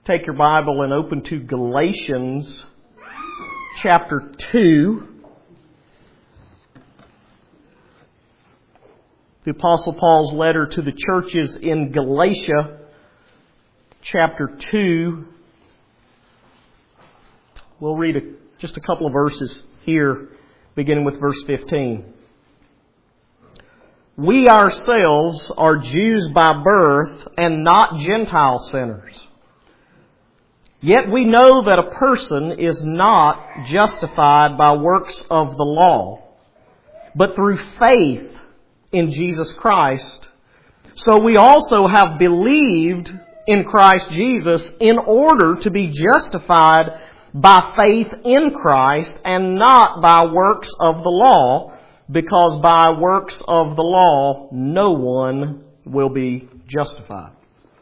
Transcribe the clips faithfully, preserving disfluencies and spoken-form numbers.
take your Bible and open to Galatians chapter two. The Apostle Paul's letter to the churches in Galatia, chapter two. We'll read a, just a couple of verses here, beginning with verse fifteen. We ourselves are Jews by birth and not Gentile sinners. Yet we know that a person is not justified by works of the law, but through faith in Jesus Christ. So we also have believed in Christ Jesus in order to be justified by faith in Christ and not by works of the law, because by works of the law no one will be justified.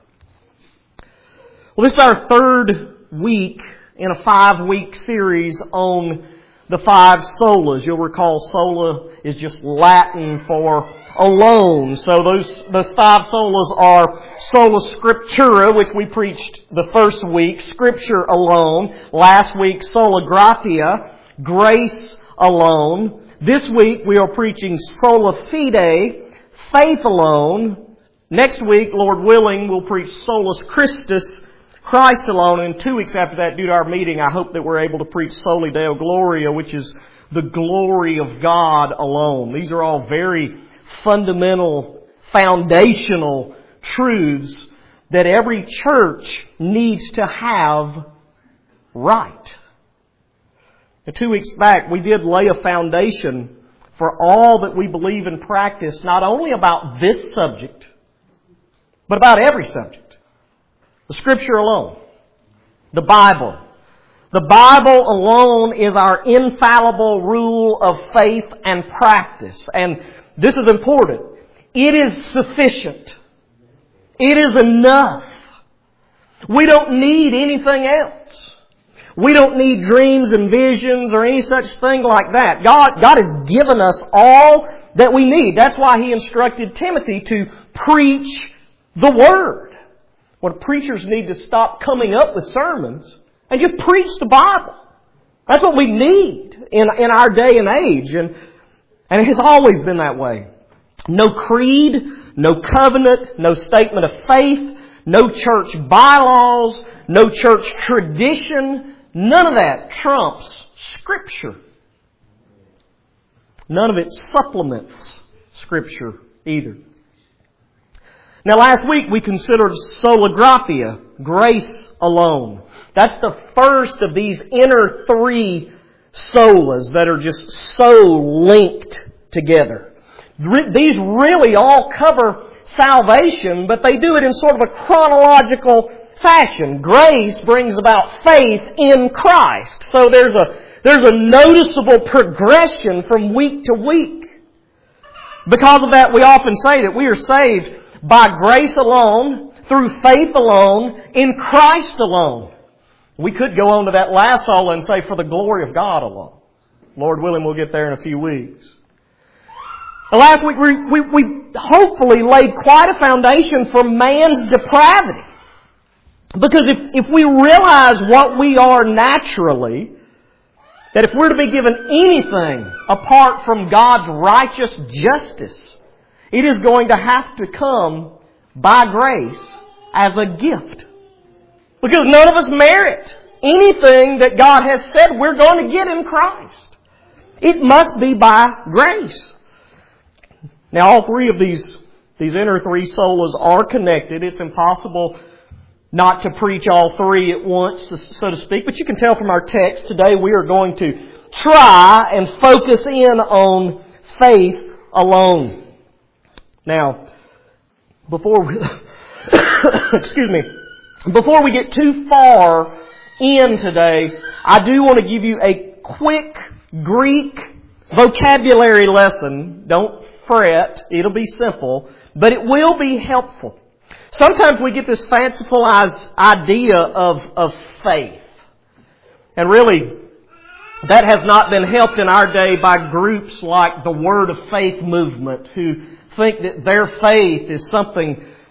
Well, this is our third week in a five-week series on the five solas. You'll recall sola is just Latin for alone. So those those five solas are sola scriptura, which we preached the first week, Scripture alone. Last week, sola gratia, grace alone. This week we are preaching sola fide, faith alone. Next week, Lord willing, we'll preach solus Christus, Christ alone. And two weeks after that, due to our meeting, I hope that we're able to preach Soli Deo Gloria, which is the glory of God alone. These are all very fundamental, foundational truths that every church needs to have right. Now, two weeks back, we did lay a foundation for all that we believe and practice, not only about this subject, but about every subject. The Scripture alone. The Bible. The Bible alone is our infallible rule of faith and practice. And this is important. It is sufficient. It is enough. We don't need anything else. We don't need dreams and visions or any such thing like that. God, God has given us all that we need. That's why He instructed Timothy to preach the Word. When preachers need to stop coming up with sermons and just preach the Bible. That's what we need in, in our day and age. And, and it has always been that way. No creed, no covenant, no statement of faith, no church bylaws, no church tradition. None of that trumps Scripture. None of it supplements Scripture either. Now last week we considered sola gratia, grace alone. That's the first of these inner three solas that are just so linked together. These really all cover salvation, but they do it in sort of a chronological fashion. Grace brings about faith in Christ. So there's a, there's a noticeable progression from week to week. Because of that, we often say that we are saved by grace alone, through faith alone, in Christ alone. We could go on to that last sola and say, for the glory of God alone. Lord willing, we'll get there in a few weeks. Well, last week we, we, we hopefully laid quite a foundation for man's depravity. Because if, if we realize what we are naturally, that if we're to be given anything apart from God's righteous justice, it is going to have to come by grace as a gift. Because none of us merit anything that God has said we're going to get in Christ. It must be by grace. Now all three of these, these inner three solas are connected. It's impossible not to preach all three at once, so to speak. But you can tell from our text today we are going to try and focus in on faith alone. Now, before we, excuse me, before we get too far in today, I do want to give you a quick Greek vocabulary lesson. Don't fret, it'll be simple, but it will be helpful. Sometimes we get this fanciful idea of, of faith. And really, that has not been helped in our day by groups like the Word of Faith movement, who think that their faith is something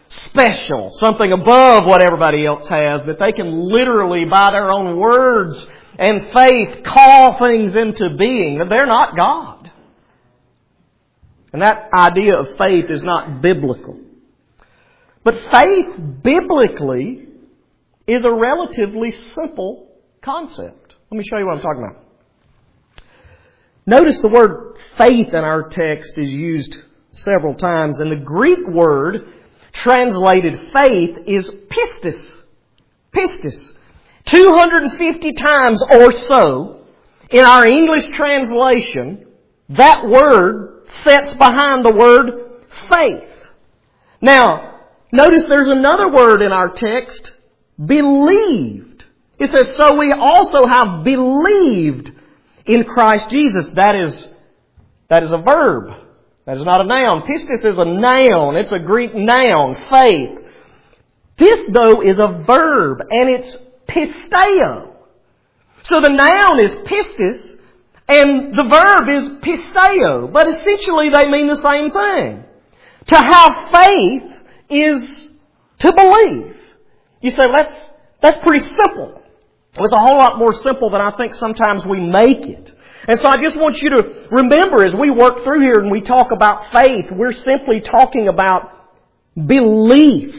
special, something above what everybody else has, that they can literally, by their own words and faith, call things into being. They're not God. And that idea of faith is not biblical. But faith, biblically, is a relatively simple concept. Let me show you what I'm talking about. Notice the word faith in our text is used several times, and the Greek word translated faith is pistis. Pistis. two hundred fifty times or so in our English translation, that word sits behind the word faith. Now, notice there's another word in our text, believed. It says, so we also have believed in Christ Jesus. That is, that is a verb. That is not a noun. Pistis is a noun. It's a Greek noun, faith. This, though, is a verb, and it's pisteo. So the noun is pistis, and the verb is pisteo. But essentially they mean the same thing. To have faith is to believe. You say, that's, that's pretty simple. It's a whole lot more simple than I think sometimes we make it. And so I just want you to remember as we work through here and we talk about faith, we're simply talking about belief.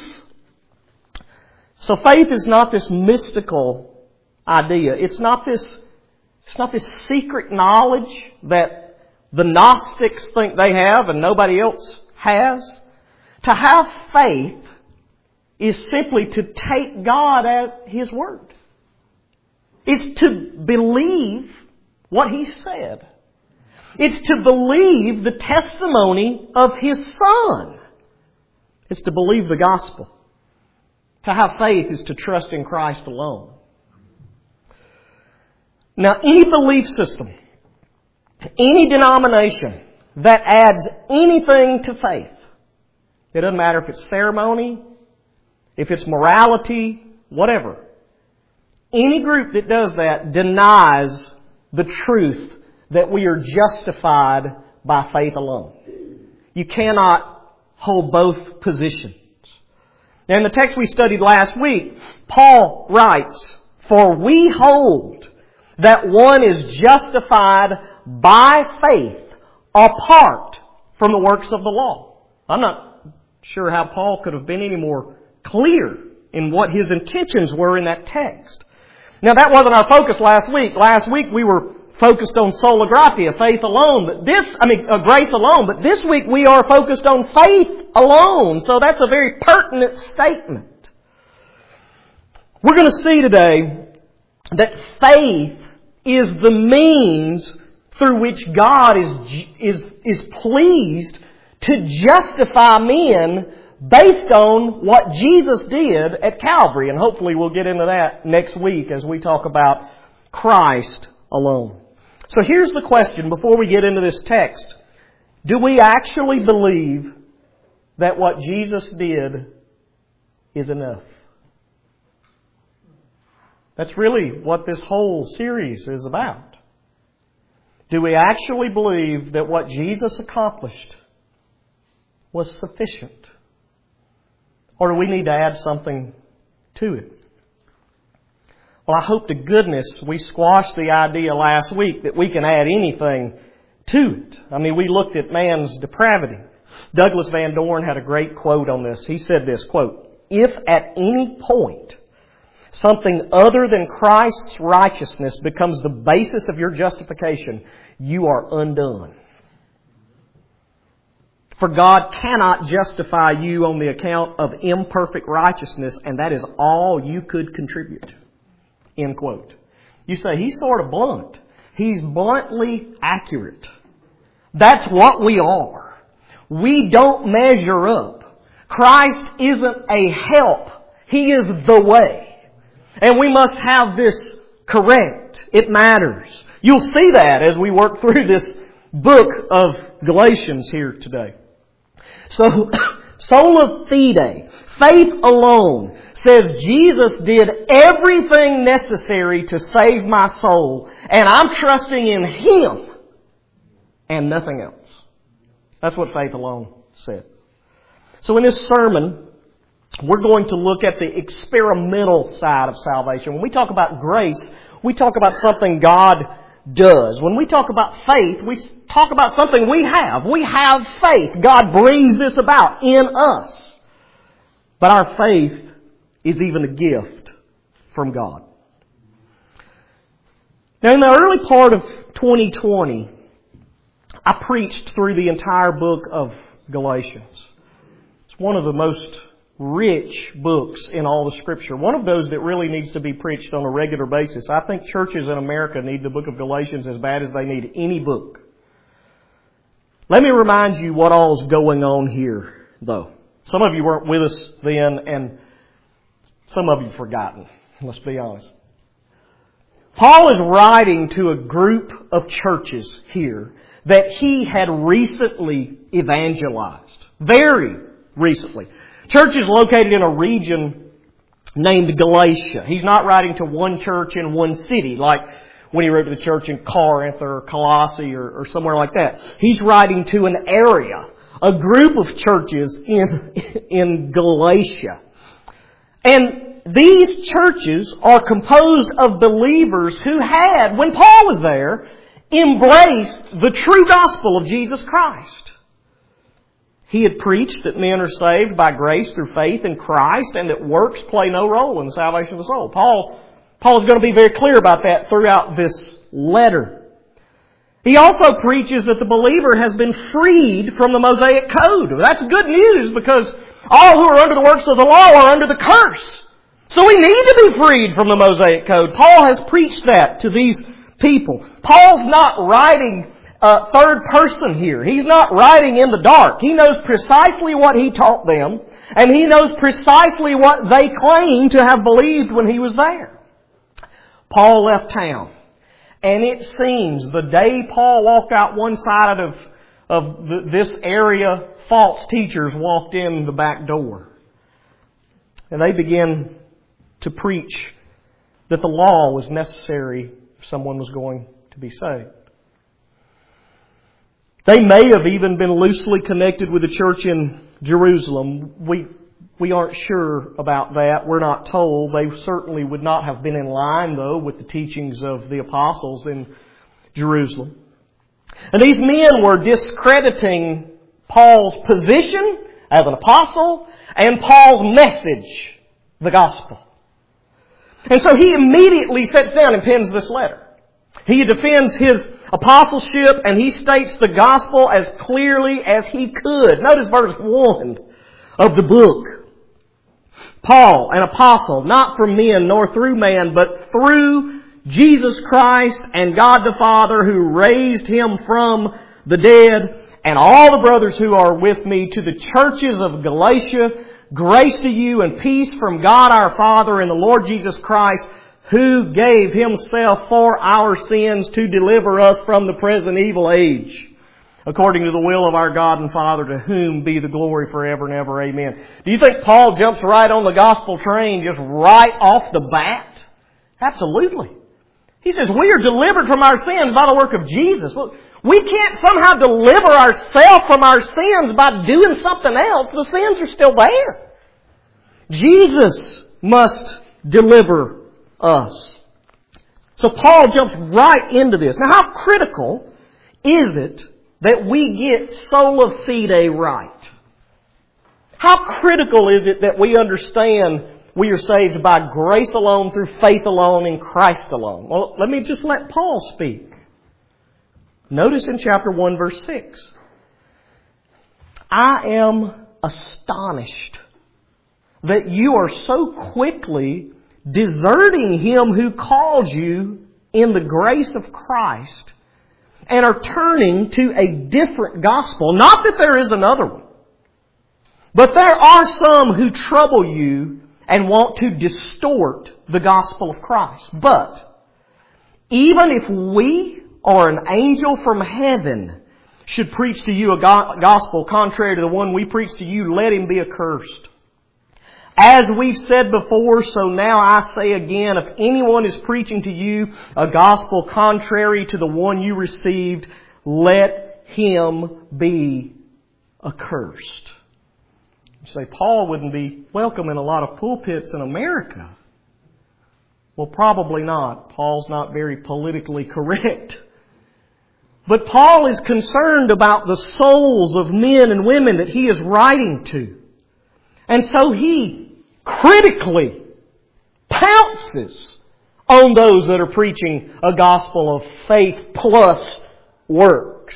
So faith is not this mystical idea. It's not this, it's not this secret knowledge that the Gnostics think they have and nobody else has. To have faith is simply to take God at His word. It's to believe what He said. It's to believe the testimony of His Son. It's to believe the gospel. To have faith is to trust in Christ alone. Now, any belief system, any denomination that adds anything to faith, it doesn't matter if it's ceremony, if it's morality, whatever. Any group that does that denies the truth that we are justified by faith alone. You cannot hold both positions. Now, in the text we studied last week, Paul writes, for we hold that one is justified by faith apart from the works of the law. I'm not sure how Paul could have been any more clear in what his intentions were in that text. Now, that wasn't our focus last week. Last week we were focused on sola gratia, faith alone. But this, I mean, uh, grace alone. But this week we are focused on faith alone. So that's a very pertinent statement. We're going to see today that faith is the means through which God is is is pleased to justify men based on what Jesus did at Calvary. And hopefully we'll get into that next week as we talk about Christ alone. So here's the question before we get into this text. Do we actually believe that what Jesus did is enough? That's really what this whole series is about. Do we actually believe that what Jesus accomplished was sufficient? Or do we need to add something to it? Well, I hope to goodness we squashed the idea last week that we can add anything to it. I mean, we looked at man's depravity. Douglas Van Dorn had a great quote on this. He said this, quote, if at any point something other than Christ's righteousness becomes the basis of your justification, you are undone. For God cannot justify you on the account of imperfect righteousness, and that is all you could contribute. End quote. You say, he's sort of blunt. He's bluntly accurate. That's what we are. We don't measure up. Christ isn't a help. He is the way. And we must have this correct. It matters. You'll see that as we work through this book of Galatians here today. So, sola fide, faith alone, says Jesus did everything necessary to save my soul, and I'm trusting in Him and nothing else. That's what faith alone said. So in this sermon, we're going to look at the experimental side of salvation. When we talk about grace, we talk about something God does. When we talk about faith, we talk about something we have. We have faith. God brings this about in us. But our faith is even a gift from God. Now, in the early part of twenty twenty, I preached through the entire book of Galatians. It's one of the most rich books in all the Scripture. One of those that really needs to be preached on a regular basis. I think churches in America need the book of Galatians as bad as they need any book. Let me remind you what all is going on here, though. Some of you weren't with us then, and some of you have forgotten. Let's be honest. Paul is writing to a group of churches here that he had recently evangelized. Very recently. Churches located in a region named Galatia. He's not writing to one church in one city, like when he wrote to the church in Corinth or Colossae or, or somewhere like that. He's writing to an area, a group of churches in, in Galatia. And these churches are composed of believers who had, when Paul was there, embraced the true gospel of Jesus Christ. He had preached that men are saved by grace through faith in Christ and that works play no role in the salvation of the soul. Paul, Paul is going to be very clear about that throughout this letter. He also preaches that the believer has been freed from the Mosaic Code. That's good news because all who are under the works of the law are under the curse. So we need to be freed from the Mosaic Code. Paul has preached that to these people. Paul's not writing uh, third person here. He's not writing in the dark. He knows precisely what he taught them, and he knows precisely what they claim to have believed when he was there. Paul left town, and it seems the day Paul walked out one side of, of the, this area, false teachers walked in the back door. And they began to preach that the law was necessary if someone was going to be saved. They may have even been loosely connected with the church in Jerusalem. We we aren't sure about that. We're not told. They certainly would not have been in line, though, with the teachings of the apostles in Jerusalem. And these men were discrediting Paul's position as an apostle and Paul's message, the gospel. And so he immediately sits down and pens this letter. He defends his apostleship and he states the gospel as clearly as he could. Notice verse one of the book. Paul, an apostle, not from men nor through man, but through Jesus Christ and God the Father who raised Him from the dead, and all the brothers who are with me, to the churches of Galatia, grace to you and peace from God our Father and the Lord Jesus Christ, who gave Himself for our sins to deliver us from the present evil age, according to the will of our God and Father, to whom be the glory forever and ever. Amen. Do you think Paul jumps right on the gospel train just right off the bat? Absolutely. He says we are delivered from our sins by the work of Jesus. Well, we can't somehow deliver ourselves from our sins by doing something else. The sins are still there. Jesus must deliver us. So Paul jumps right into this. Now, how critical is it that we get sola fide right? How critical is it that we understand we are saved by grace alone, through faith alone, in Christ alone? Well, let me just let Paul speak. Notice in chapter one, verse six. I am astonished that you are so quickly deserting Him who called you in the grace of Christ and are turning to a different gospel. Not that there is another one, but there are some who trouble you and want to distort the gospel of Christ. But even if we or an angel from heaven should preach to you a gospel contrary to the one we preach to you, let him be accursed. As we've said before, so now I say again, if anyone is preaching to you a gospel contrary to the one you received, let him be accursed. You say, Paul wouldn't be welcome in a lot of pulpits in America. Well, probably not. Paul's not very politically correct. But Paul is concerned about the souls of men and women that he is writing to. And so he critically pounces on those that are preaching a gospel of faith plus works.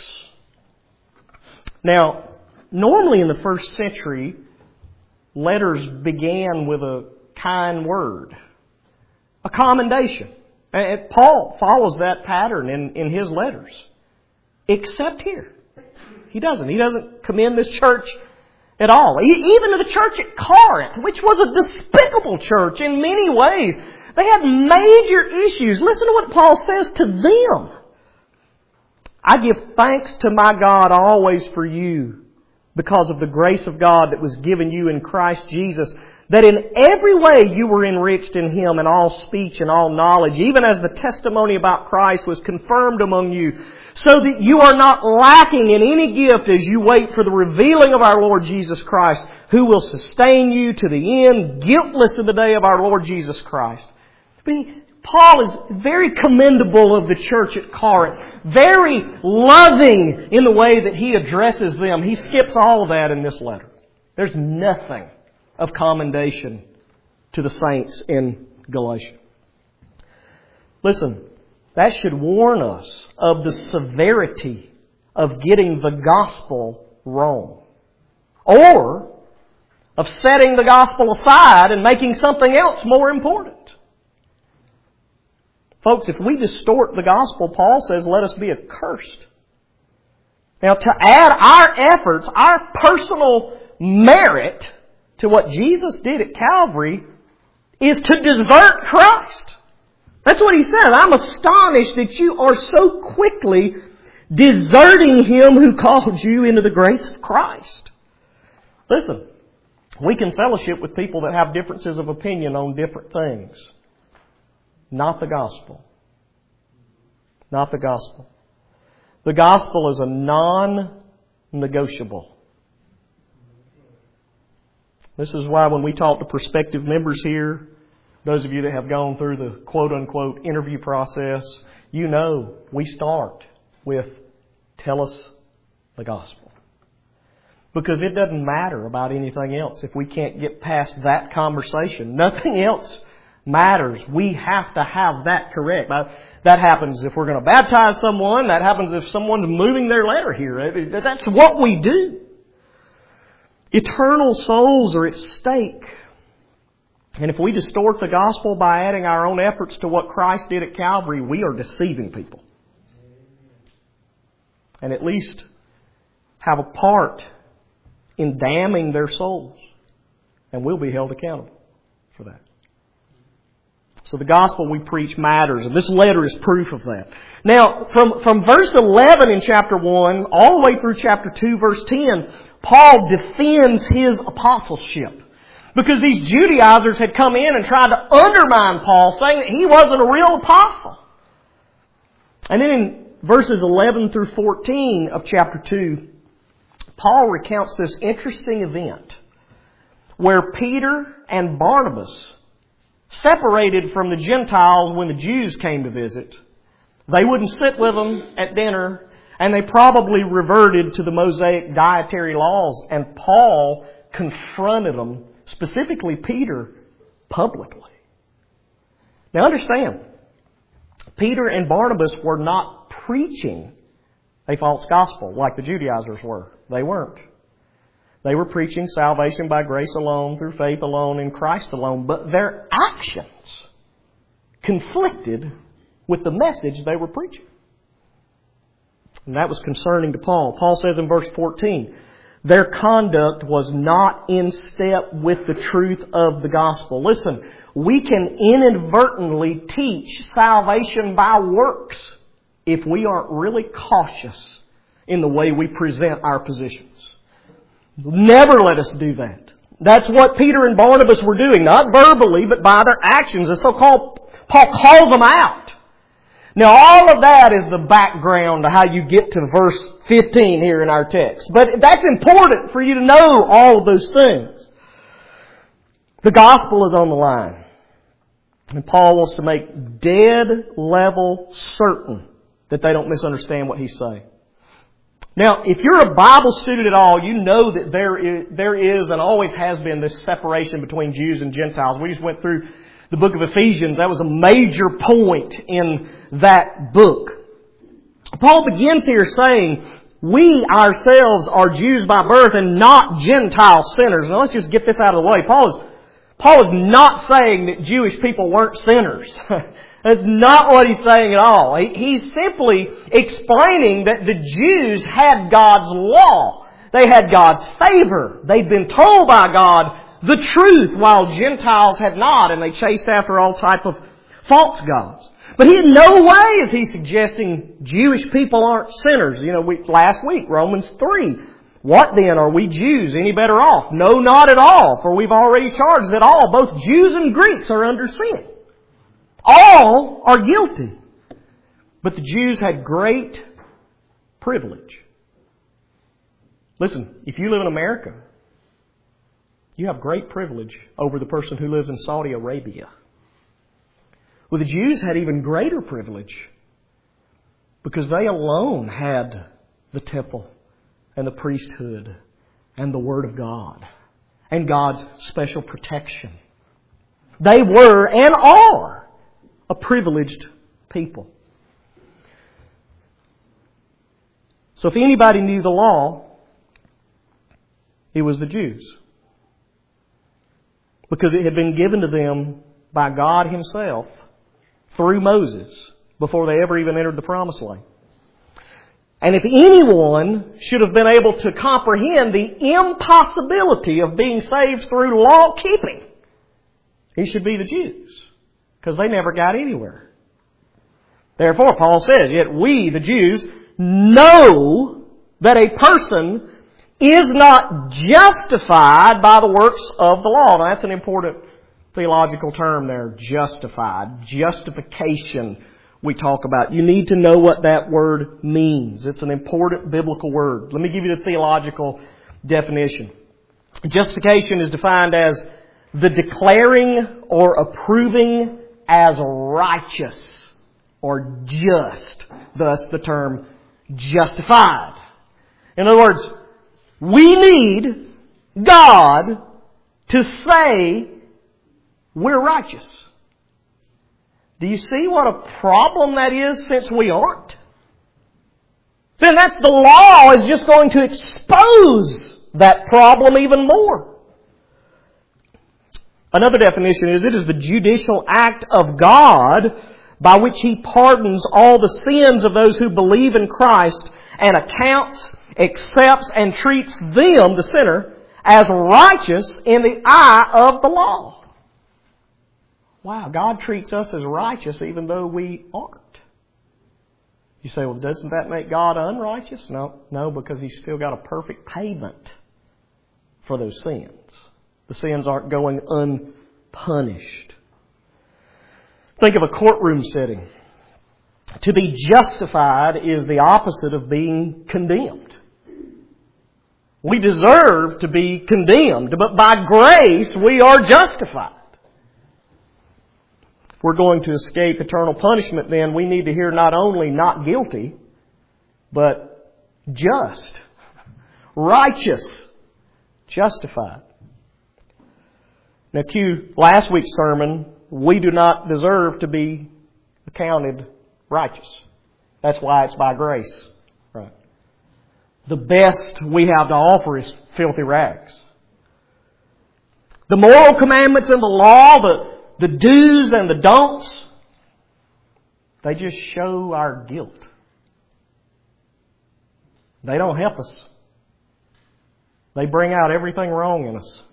Now, normally in the first century, letters began with a kind word, a commendation. And Paul follows that pattern in, in his letters. Except here. He doesn't. He doesn't commend this church at all. Even to the church at Corinth, which was a despicable church in many ways. They had major issues. Listen to what Paul says to them. I give thanks to my God always for you, because of the grace of God that was given you in Christ Jesus, that in every way you were enriched in Him in all speech and all knowledge, even as the testimony about Christ was confirmed among you, so that you are not lacking in any gift as you wait for the revealing of our Lord Jesus Christ, who will sustain you to the end, guiltless in the day of our Lord Jesus Christ. But he, Paul is very commendable of the church at Corinth, very loving in the way that he addresses them. He skips all of that in this letter. There's nothing of commendation to the saints in Galatia. Listen, that should warn us of the severity of getting the gospel wrong, or of setting the gospel aside and making something else more important. Folks, if we distort the gospel, Paul says, let us be accursed. Now, to add our efforts, our personal merit to what Jesus did at Calvary is to desert Christ. That's what he says. I'm astonished that you are so quickly deserting Him who called you into the grace of Christ. Listen, we can fellowship with people that have differences of opinion on different things. Not the gospel. Not the gospel. The gospel is a non-negotiable. This is why when we talk to prospective members here, those of you that have gone through the quote-unquote interview process, you know we start with, tell us the gospel. Because it doesn't matter about anything else if we can't get past that conversation. Nothing else matters. We have to have that correct. That happens if we're going to baptize someone. That happens if someone's moving their letter here. That's what we do. Eternal souls are at stake. And if we distort the gospel by adding our own efforts to what Christ did at Calvary, we are deceiving people. And at least have a part in damning their souls. And we'll be held accountable for that. So the gospel we preach matters, and this letter is proof of that. Now, from, from verse eleven in chapter one, all the way through chapter two, verse ten, Paul defends his apostleship. Because these Judaizers had come in and tried to undermine Paul, saying that he wasn't a real apostle. And then in verses eleven through fourteen of chapter two, Paul recounts this interesting event where Peter and Barnabas separated from the Gentiles when the Jews came to visit. They wouldn't sit with them at dinner, and they probably reverted to the Mosaic dietary laws. And Paul confronted them, specifically Peter, publicly. Now understand, Peter and Barnabas were not preaching a false gospel like the Judaizers were. They weren't. They were preaching salvation by grace alone, through faith alone, in Christ alone. But their actions conflicted with the message they were preaching. And that was concerning to Paul. Paul says in verse fourteen, their conduct was not in step with the truth of the gospel. Listen, we can inadvertently teach salvation by works if we aren't really cautious in the way we present our positions. Never let us do that. That's what Peter and Barnabas were doing, not verbally, but by their actions. And so Paul calls them out. Now all of that is the background to how you get to verse fifteen here in our text. But that's important for you to know all of those things. The gospel is on the line. And Paul wants to make dead level certain that they don't misunderstand what he's saying. Now, if you're a Bible student at all, you know that there is, there is and always has been this separation between Jews and Gentiles. We just went through the book of Ephesians. That was a major point in that book. Paul begins here saying, we ourselves are Jews by birth and not Gentile sinners. Now let's just get this out of the way. Paul is, Paul is not saying that Jewish people weren't sinners. That's not what he's saying at all. He, he's simply explaining that the Jews had God's law. They had God's favor. They'd been told by God the truth, while Gentiles had not, and they chased after all type of false gods. But he in no way is he suggesting Jewish people aren't sinners. You know, we, last week, Romans three. What then? Are we Jews any better off? No, not at all, for we've already charged that all, both Jews and Greeks, are under sin. All are guilty. But the Jews had great privilege. Listen, if you live in America, you have great privilege over the person who lives in Saudi Arabia. Well, the Jews had even greater privilege because they alone had the temple and the priesthood and the Word of God and God's special protection. They were and are a privileged people. So if anybody knew the law, it was the Jews. Because it had been given to them by God Himself through Moses before they ever even entered the Promised Land. And if anyone should have been able to comprehend the impossibility of being saved through law keeping, he should be the Jews. Because they never got anywhere. Therefore, Paul says, yet we, the Jews, know that a person is not justified by the works of the law. Now, that's an important theological term there, justified. Justification we talk about. You need to know what that word means. It's an important biblical word. Let me give you the theological definition. Justification is defined as the declaring or approving as righteous or just. Thus the term justified. In other words, we need God to say we're righteous. Do you see what a problem that is since we aren't? Then that's the law is just going to expose that problem even more. Another definition is it is the judicial act of God by which He pardons all the sins of those who believe in Christ and accounts, accepts, and treats them, the sinner, as righteous in the eye of the law. Wow, God treats us as righteous even though we aren't. You say, well, doesn't that make God unrighteous? No, no, because He's still got a perfect payment for those sins. The sins aren't going unpunished. Think of a courtroom setting. To be justified is the opposite of being condemned. We deserve to be condemned, but by grace we are justified. If we're going to escape eternal punishment, then we need to hear not only not guilty, but just, righteous, justified. Now, cue last week's sermon, we do not deserve to be accounted righteous. That's why it's by grace. Right. The best we have to offer is filthy rags. The moral commandments in the law, the, the do's and the don'ts, they just show our guilt. They don't help us. They bring out everything wrong in us.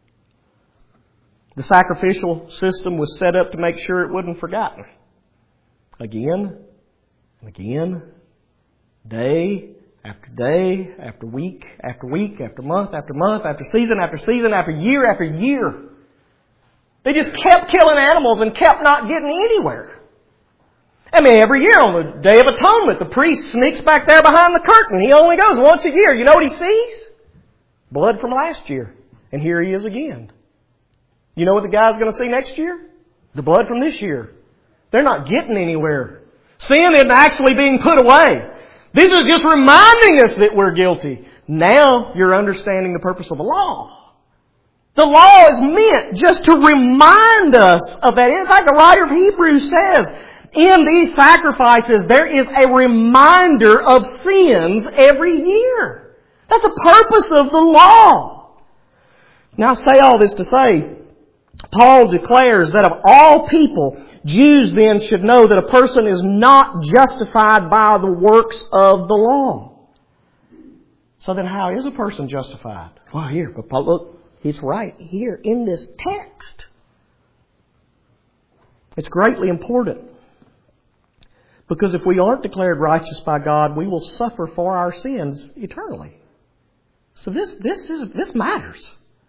The sacrificial system was set up to make sure it wasn't forgotten. Again and again, day after day, after week, after week, after month, after month, after season, after season, after year, after year. They just kept killing animals and kept not getting anywhere. I mean, every year on the Day of Atonement, the priest sneaks back there behind the curtain. He only goes once a year. You know what he sees? Blood from last year. And here he is again. You know what the guy's going to see next year? The blood from this year. They're not getting anywhere. Sin isn't actually being put away. This is just reminding us that we're guilty. Now you're understanding the purpose of the law. The law is meant just to remind us of that. In fact, the writer of Hebrews says, in these sacrifices, there is a reminder of sins every year. That's the purpose of the law. Now I say all this to say, Paul declares that of all people, Jews then should know that a person is not justified by the works of the law. So then how is a person justified? Well, here, but Paul, look, he's right here in this text. It's greatly important. Because if we aren't declared righteous by God, we will suffer for our sins eternally. So this, this is, this matters.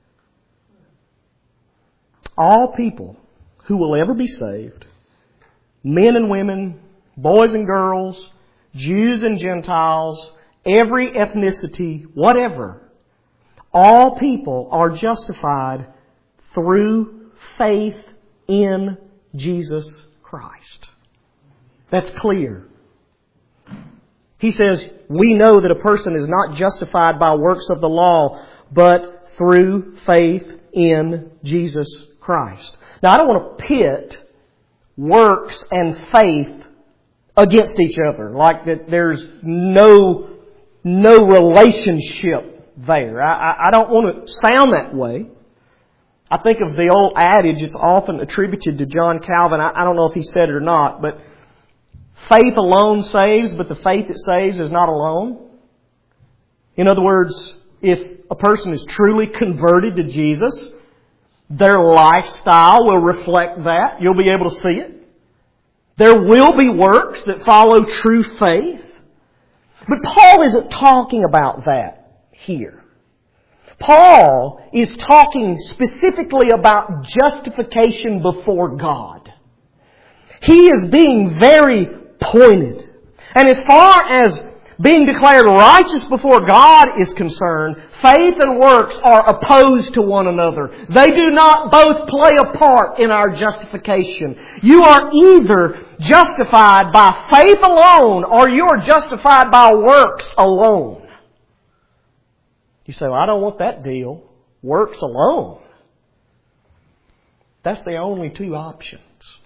All people who will ever be saved, men and women, boys and girls, Jews and Gentiles, every ethnicity, whatever, all people are justified through faith in Jesus Christ. That's clear. He says, we know that a person is not justified by works of the law, but through faith in Jesus Christ. Now, I don't want to pit works and faith against each other, like that there's no, no relationship there. I, I don't want to sound that way. I think of the old adage, it's often attributed to John Calvin. I, I don't know if he said it or not, but faith alone saves, but the faith that saves is not alone. In other words, if a person is truly converted to Jesus, their lifestyle will reflect that. You'll be able to see it. There will be works that follow true faith. But Paul isn't talking about that here. Paul is talking specifically about justification before God. He is being very pointed. And as far as being declared righteous before God is concerned, faith and works are opposed to one another. They do not both play a part in our justification. You are either justified by faith alone or you are justified by works alone. You say, well, I don't want that deal. Works alone. That's the only two options.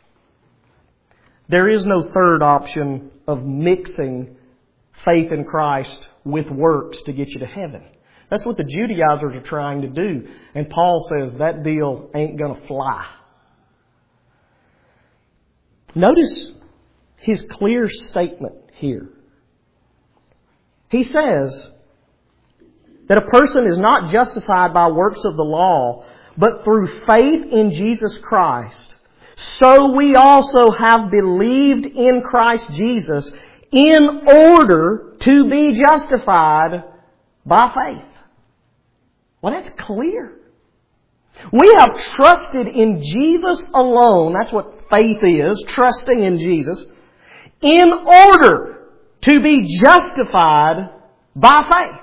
There is no third option of mixing faith in Christ with works to get you to heaven. That's what the Judaizers are trying to do. And Paul says that deal ain't going to fly. Notice his clear statement here. He says that a person is not justified by works of the law, but through faith in Jesus Christ. So we also have believed in Christ Jesus in order to be justified by faith. Well, that's clear. We have trusted in Jesus alone. That's what faith is, trusting in Jesus, in order to be justified by faith.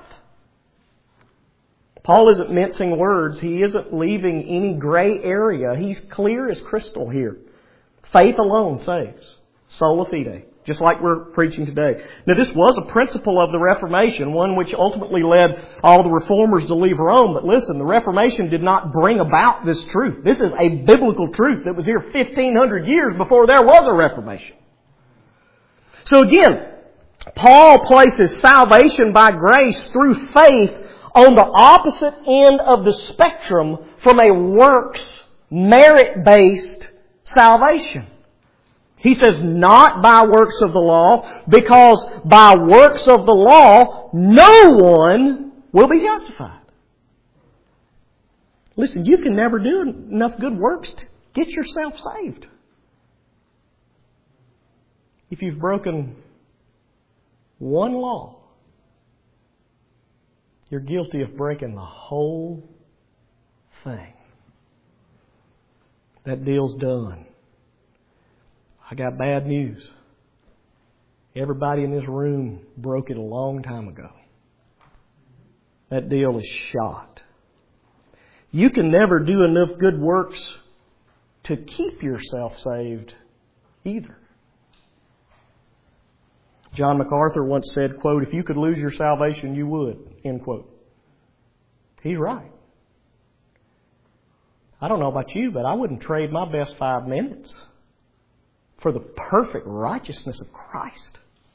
Paul isn't mincing words. He isn't leaving any gray area. He's clear as crystal here. Faith alone saves. Sola fide. Just like we're preaching today. Now this was a principle of the Reformation, one which ultimately led all the reformers to leave Rome. But listen, the Reformation did not bring about this truth. This is a biblical truth that was here fifteen hundred years before there was a Reformation. So again, Paul places salvation by grace through faith on the opposite end of the spectrum from a works, merit-based salvation. He says not by works of the law, because by works of the law, no one will be justified. Listen, you can never do enough good works to get yourself saved. If you've broken one law, you're guilty of breaking the whole thing. That deal's done. I got bad news. Everybody in this room broke it a long time ago. That deal is shot. You can never do enough good works to keep yourself saved either. John MacArthur once said, quote, "If you could lose your salvation, you would," end quote. He's right. I don't know about you, but I wouldn't trade my best five minutes for the perfect righteousness of Christ.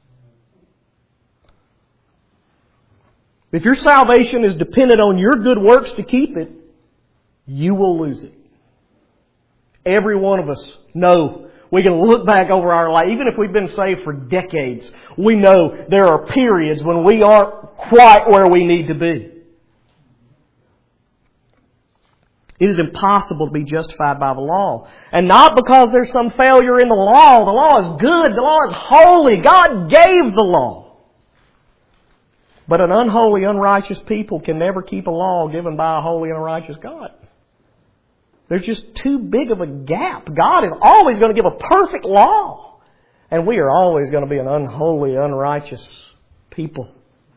If your salvation is dependent on your good works to keep it, you will lose it. Every one of us know. We can look back over our life, even if we've been saved for decades, we know there are periods when we aren't quite where we need to be. It is impossible to be justified by the law. And not because there's some failure in the law. The law is good. The law is holy. God gave the law. But an unholy, unrighteous people can never keep a law given by a holy and righteous God. There's just too big of a gap. God is always going to give a perfect law. And we are always going to be an unholy, unrighteous people.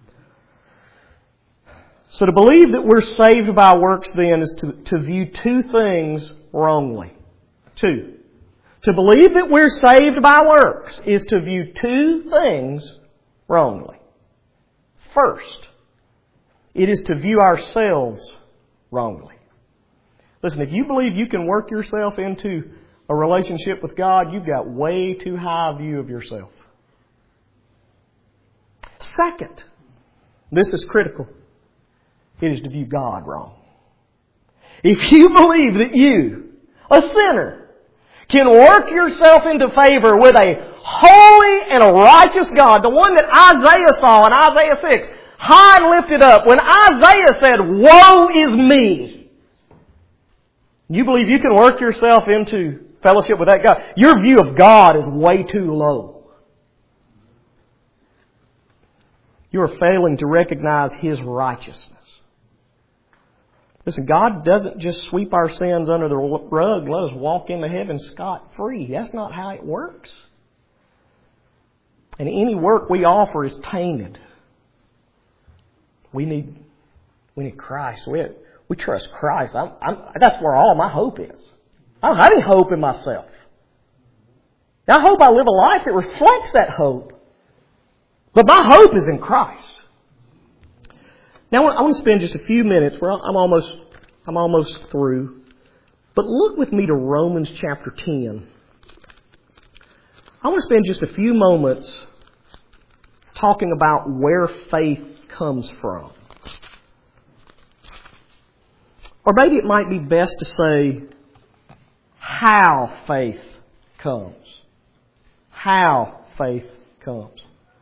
So to believe that we're saved by works then is to, to view two things wrongly. Two. To believe that we're saved by works is to view two things wrongly. First, it is to view ourselves wrongly. Listen, if you believe you can work yourself into a relationship with God, you've got way too high a view of yourself. Second, this is critical. It is to view God wrong. If you believe that you, a sinner, can work yourself into favor with a holy and a righteous God, the one that Isaiah saw in Isaiah six, high and lifted up, when Isaiah said, "Woe is me," you believe you can work yourself into fellowship with that God, your view of God is way too low. You are failing to recognize His righteousness. Listen, God doesn't just sweep our sins under the rug and let us walk into heaven scot-free. That's not how it works. And any work we offer is tainted. We need, we need Christ. We, we trust Christ. I'm, I'm, that's where all my hope is. I don't have any hope in myself. Now, I hope I live a life that reflects that hope. But my hope is in Christ. Now, I want to spend just a few minutes. Where I'm almost, I'm almost through. But look with me to Romans chapter ten. I want to spend just a few moments talking about where faith comes from. Or maybe it might be best to say how faith comes. How faith comes.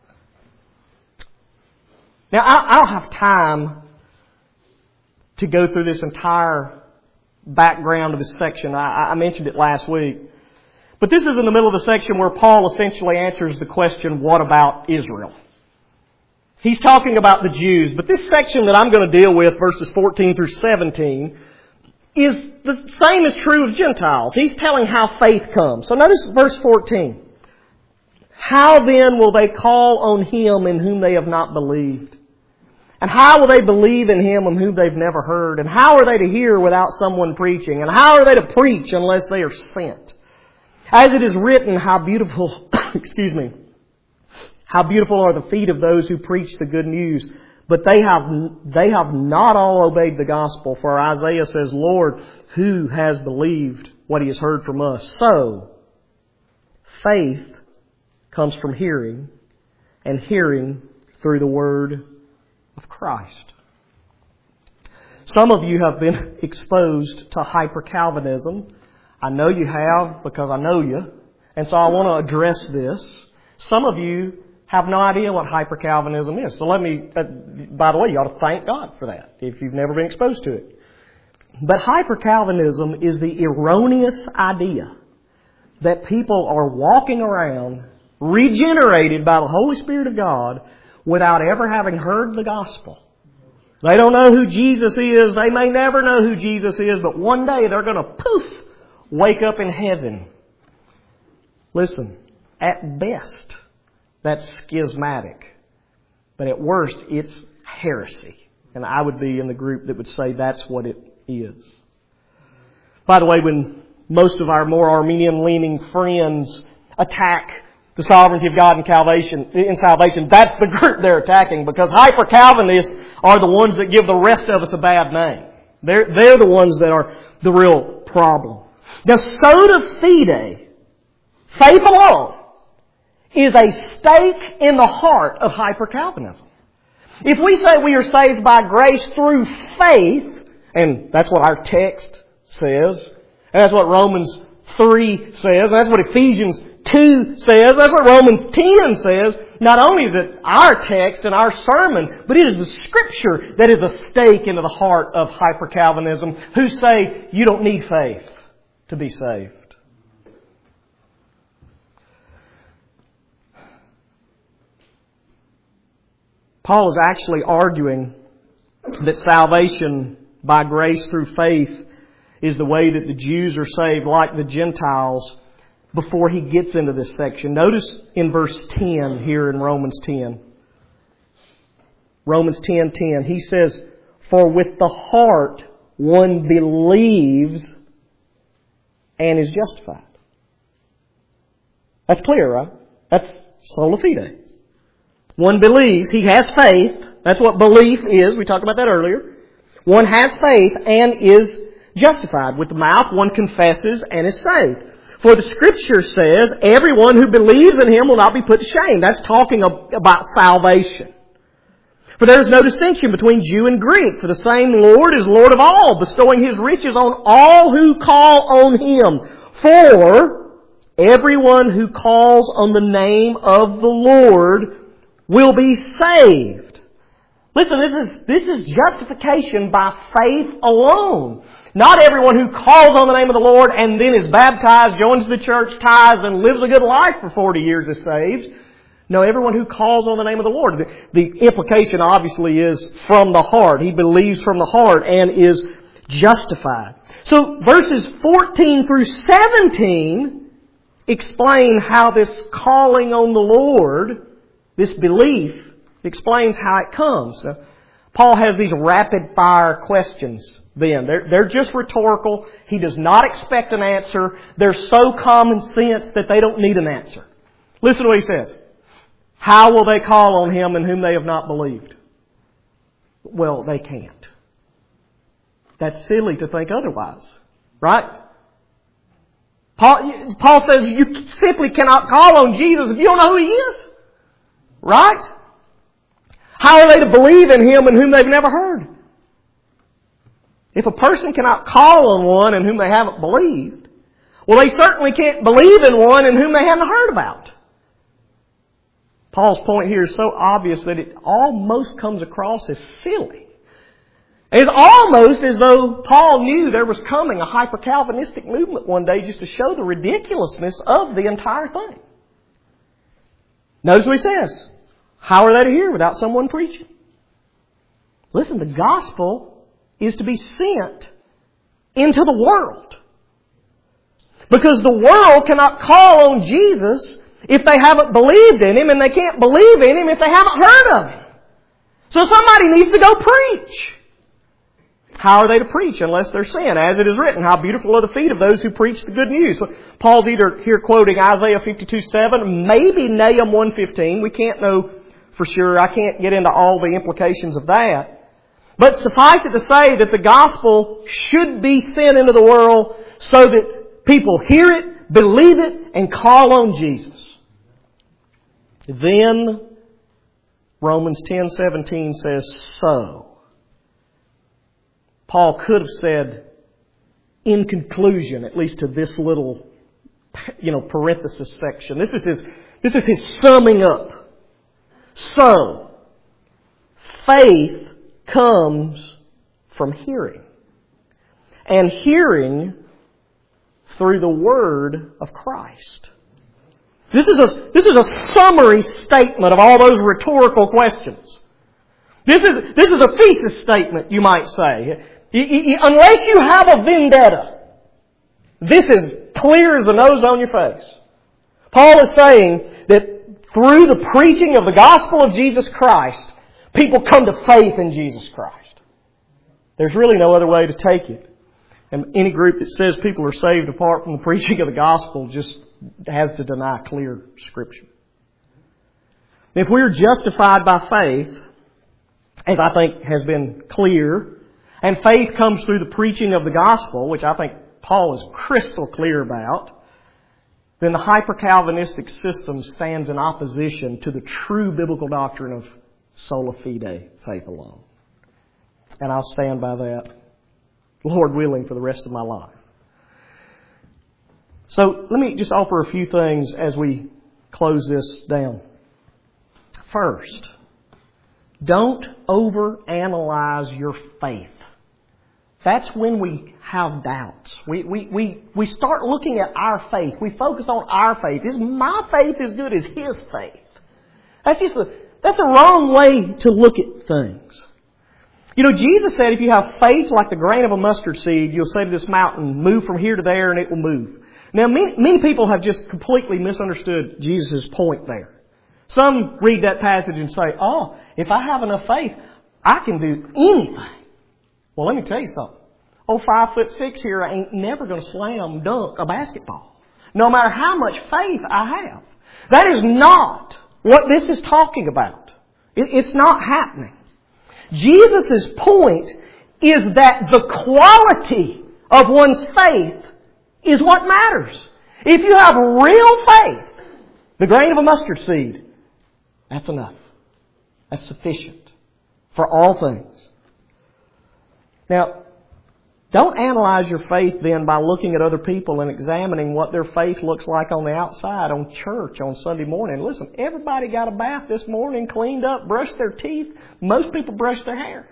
Now, I don't have time to go through this entire background of this section. I, I mentioned it last week. But this is in the middle of the section where Paul essentially answers the question, what about Israel? He's talking about the Jews. But this section that I'm going to deal with, verses fourteen through seventeen, is the same is true of Gentiles. He's telling how faith comes. So notice verse fourteen. How then will they call on Him in whom they have not believed? And how will they believe in Him in whom they've never heard? And how are they to hear without someone preaching? And how are they to preach unless they are sent? As it is written, how beautiful, excuse me, how beautiful are the feet of those who preach the good news. But they have, they have not all obeyed the gospel. For Isaiah says, Lord, who has believed what he has heard from us? So, faith comes from hearing, and hearing through the word of Christ. Some of you have been exposed to hyper-Calvinism. I know you have because I know you. And so I want to address this. Some of you have no idea what hyper-Calvinism is. So let me, uh, by the way, you ought to thank God for that if you've never been exposed to it. But hyper-Calvinism is the erroneous idea that people are walking around regenerated by the Holy Spirit of God without ever having heard the gospel. They don't know who Jesus is. They may never know who Jesus is, but one day they're going to poof, wake up in heaven. Listen, at best, That's schismatic. But at worst, it's heresy. And I would be in the group that would say that's what it is. By the way, when most of our more Arminian-leaning friends attack the sovereignty of God in salvation, in salvation, that's the group they're attacking, because hyper-Calvinists are the ones that give the rest of us a bad name. They're, they're the ones that are the real problem. Now, sola fide, faith alone, is a stake in the heart of hyper-Calvinism. If we say we are saved by grace through faith, and that's what our text says, and that's what Romans three says, and that's what Ephesians two says, that's what Romans ten says, not only is it our text and our sermon, but it is the Scripture that is a stake into the heart of hyper-Calvinism, who say you don't need faith to be saved. Paul is actually arguing that salvation by grace through faith is the way that the Jews are saved like the Gentiles before he gets into this section. Notice in verse ten here in Romans ten. Romans ten ten. He says, "For with the heart one believes and is justified." That's clear, right? That's sola fide. One believes, he has faith. That's what belief is. We talked about that earlier. One has faith and is justified. With the mouth one confesses and is saved. For the Scripture says, everyone who believes in Him will not be put to shame. That's talking about salvation. For there is no distinction between Jew and Greek. For the same Lord is Lord of all, bestowing His riches on all who call on Him. For everyone who calls on the name of the Lord will be saved. Listen, this is, this is justification by faith alone. Not everyone who calls on the name of the Lord and then is baptized, joins the church, tithes, and lives a good life for forty years is saved. No, everyone who calls on the name of the Lord. The, the implication obviously is from the heart. He believes from the heart and is justified. So verses fourteen through seventeen explain how this calling on the Lord, this belief, explains how it comes. Now, Paul has these rapid-fire questions then. They're, they're just rhetorical. He does not expect an answer. They're so common sense that they don't need an answer. Listen to what he says. How will they call on Him in whom they have not believed? Well, they can't. That's silly to think otherwise. Right? Paul, Paul says you simply cannot call on Jesus if you don't know who He is. Right? How are they to believe in Him in whom they've never heard? If a person cannot call on one in whom they haven't believed, well, they certainly can't believe in one in whom they haven't heard about. Paul's point here is so obvious that it almost comes across as silly. It's almost as though Paul knew there was coming a hyper-Calvinistic movement one day just to show the ridiculousness of the entire thing. Notice what he says. How are they to hear without someone preaching? Listen, the gospel is to be sent into the world. Because the world cannot call on Jesus if they haven't believed in Him, and they can't believe in Him if they haven't heard of Him. So somebody needs to go preach. How are they to preach unless they're sent? As it is written, how beautiful are the feet of those who preach the good news. Paul's either here quoting Isaiah fifty-two seven, maybe Nahum one fifteen. We can't know for sure. I can't get into all the implications of that. But suffice it to say that the gospel should be sent into the world so that people hear it, believe it, and call on Jesus. Then Romans ten seventeen says, so. Paul could have said, in conclusion, at least to this little, you know, parenthesis section. This is his, this is his summing up. So, faith comes from hearing. And hearing through the Word of Christ. This is a, this is a summary statement of all those rhetorical questions. This is, this is a thesis statement, you might say. You, you, unless you have a vendetta, this is clear as the nose on your face. Paul is saying that through the preaching of the gospel of Jesus Christ, people come to faith in Jesus Christ. There's really no other way to take it. And any group that says people are saved apart from the preaching of the gospel just has to deny clear Scripture. If we're justified by faith, as I think has been clear, and faith comes through the preaching of the gospel, which I think Paul is crystal clear about, then the hyper-Calvinistic system stands in opposition to the true biblical doctrine of sola fide, faith alone. And I'll stand by that, Lord willing, for the rest of my life. So let me just offer a few things as we close this down. First, don't overanalyze your faith. That's when we have doubts. We, we, we, we start looking at our faith. We focus on our faith. Is my faith as good as his faith? That's just the, that's the wrong way to look at things. You know, Jesus said if you have faith like the grain of a mustard seed, you'll say to this mountain, move from here to there, and it will move. Now, many, many people have just completely misunderstood Jesus' point there. Some read that passage and say, oh, if I have enough faith, I can do anything. Well, let me tell you something. Oh, five foot six here ain't never going to slam dunk a basketball, no matter how much faith I have. That is not what this is talking about. It, it's not happening. Jesus' point is that the quality of one's faith is what matters. If you have real faith, the grain of a mustard seed, that's enough. That's sufficient for all things. Now, don't analyze your faith then by looking at other people and examining what their faith looks like on the outside, on church, on Sunday morning. Listen, everybody got a bath this morning, cleaned up, brushed their teeth. Most people brushed their hair.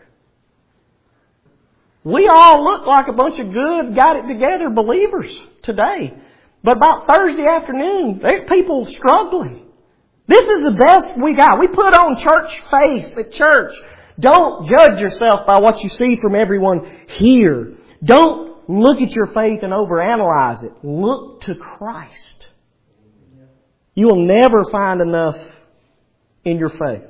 We all look like a bunch of good, got it together believers today. But about Thursday afternoon, there's people struggling. This is the best we got. We put on church face at church. Don't judge yourself by what you see from everyone here. Don't look at your faith and overanalyze it. Look to Christ. You will never find enough in your faith.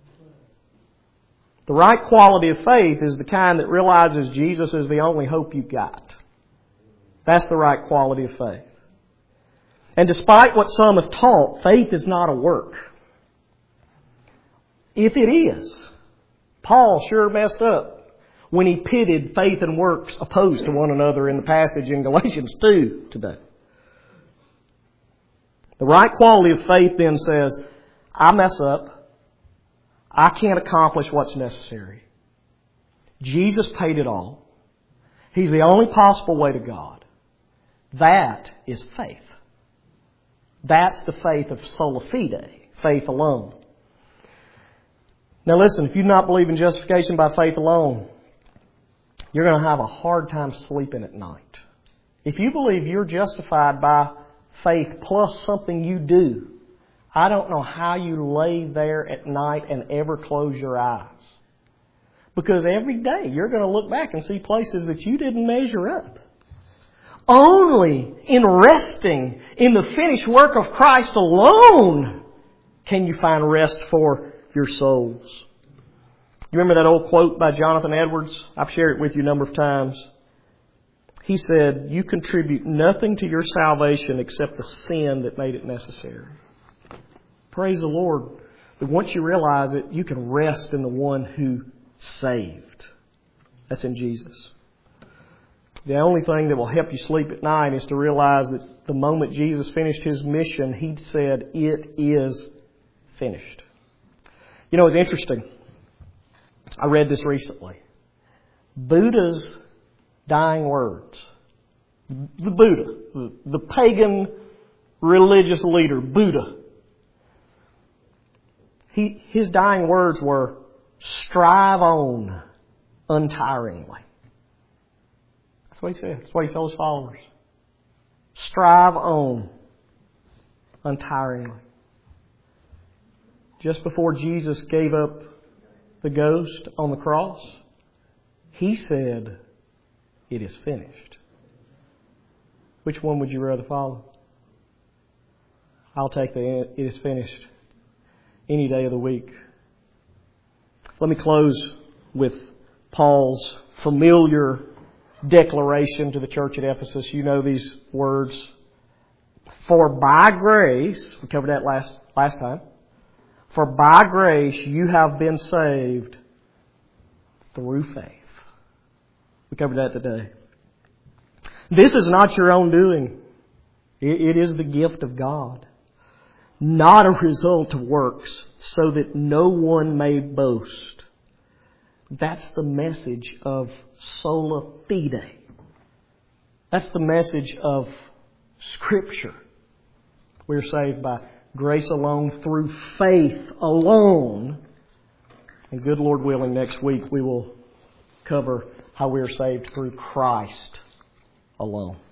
The right quality of faith is the kind that realizes Jesus is the only hope you've got. That's the right quality of faith. And despite what some have taught, faith is not a work. If it is, Paul sure messed up when he pitted faith and works opposed to one another in the passage in Galatians two today. The right quality of faith then says, I mess up. I can't accomplish what's necessary. Jesus paid it all. He's the only possible way to God. That is faith. That's the faith of sola fide, faith alone. Now listen, if you do not believe in justification by faith alone, you're going to have a hard time sleeping at night. If you believe you're justified by faith plus something you do, I don't know how you lay there at night and ever close your eyes. Because every day you're going to look back and see places that you didn't measure up. Only in resting in the finished work of Christ alone can you find rest for your souls. You remember that old quote by Jonathan Edwards? I've shared it with you a number of times. He said, you contribute nothing to your salvation except the sin that made it necessary. Praise the Lord that once you realize it, you can rest in the one who saved. That's in Jesus. The only thing that will help you sleep at night is to realize that the moment Jesus finished His mission, He said, it is finished. You know, it's interesting. I read this recently. Buddha's dying words. The Buddha, the, the pagan religious leader, Buddha. He, his dying words were, strive on untiringly. That's what he said. That's what he told his followers. Strive on untiringly. Just before Jesus gave up the ghost on the cross, He said, it is finished. Which one would you rather follow? I'll take the it is finished any day of the week. Let me close with Paul's familiar declaration to the church at Ephesus. You know these words. For by grace, we covered that last, last time. For by grace you have been saved through faith. We covered that today. This is not your own doing. It is the gift of God, not a result of works, so that no one may boast. That's the message of sola fide. That's the message of Scripture. We're saved by grace alone, through faith alone. And good Lord willing, next week we will cover how we are saved through Christ alone.